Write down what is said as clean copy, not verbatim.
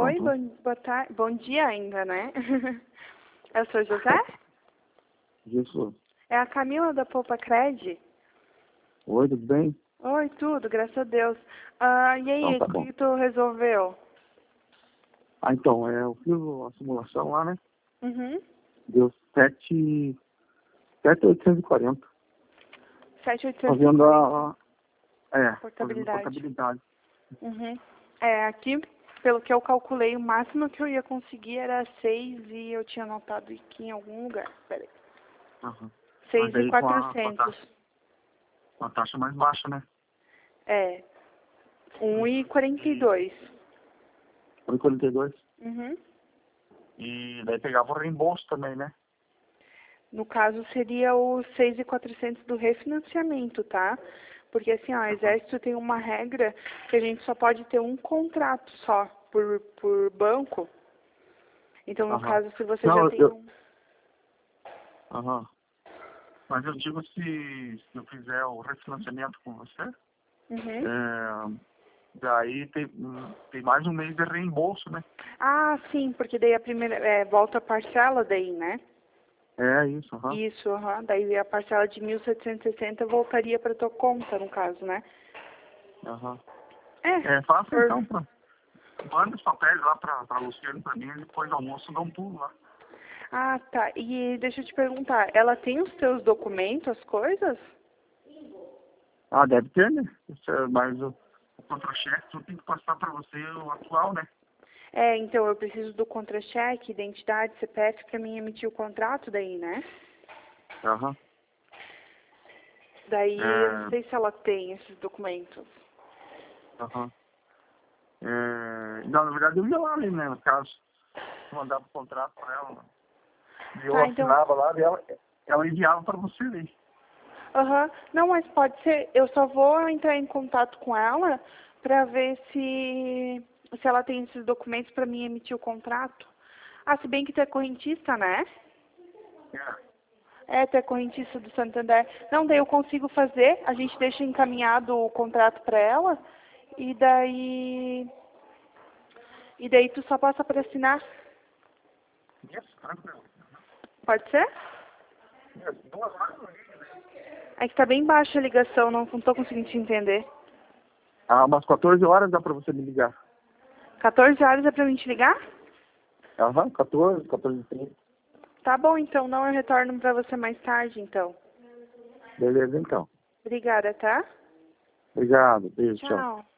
Oi, boa tarde. Bom dia ainda, né? É o senhor José? Isso. É a Camila da Poupa Cred. Oi, tudo bem? Oi, tudo, graças a Deus. E aí, Então, tá o bom. que tu resolveu? Então, eu fiz a simulação lá, né? Uhum. Deu 7.840. 7.840. Fazendo fazendo Portabilidade. portabilidade. Uhum. Aqui, pelo que eu calculei, o máximo que eu ia conseguir era 6 e eu tinha anotado aqui em algum lugar. Peraí. Aham. Mas aí com a 6.400. taxa mais baixa, né? 1,42. 1,42. Uhum. E daí pegava o reembolso também, né? No caso, seria o 6.400 do refinanciamento, tá? Porque assim, ó, o Exército tem uma regra que a gente só pode ter um contrato só por banco. Então, no Aham. caso, se você Não, já tem um... Aham. Mas eu digo se eu fizer o refinanciamento com você, Uhum. daí tem mais um mês de reembolso, né? Ah, sim, porque daí a primeira... volta a parcela daí, né? É isso, aham. Isso, aham. Daí a parcela de 1.760 voltaria para tua conta, no caso, né? Aham. É, Faça por... então, manda os papéis lá pra Luciano pra mim, e depois do almoço dá um pulo lá. Ah, tá. E deixa eu te perguntar, ela tem os teus documentos, as coisas? Ah, deve ter, né? Mas o contra-cheque eu tenho que passar pra você o atual, né? Então eu preciso do contra-cheque, identidade, CPF para mim emitir o contrato daí, né? Aham. Daí eu não sei se ela tem esses documentos. Aham. Não, na verdade eu ia lá, né, no caso. Mandava o contrato pra ela. Né? E eu Tá, então... assinava lá e ela enviava pra você ler. Aham. Não, mas pode ser, eu só vou entrar em contato com ela para ver se ela tem esses documentos para mim emitir o contrato. Ah, se bem que tu é correntista, né? Tu é correntista do Santander. Não, daí eu consigo fazer, a gente deixa encaminhado o contrato para ela e daí tu só passa para assinar. Isso, tranquilo. Pode ser? 2 horas. É que tá bem baixa a ligação, não tô conseguindo te entender. Umas 14 horas dá pra você me ligar. 14 horas é pra mim te ligar? Aham, 14h30. Tá bom, então, não, eu retorno pra você mais tarde, então. Beleza, então. Obrigada, tá? Obrigado, beijo, tchau. Tchau.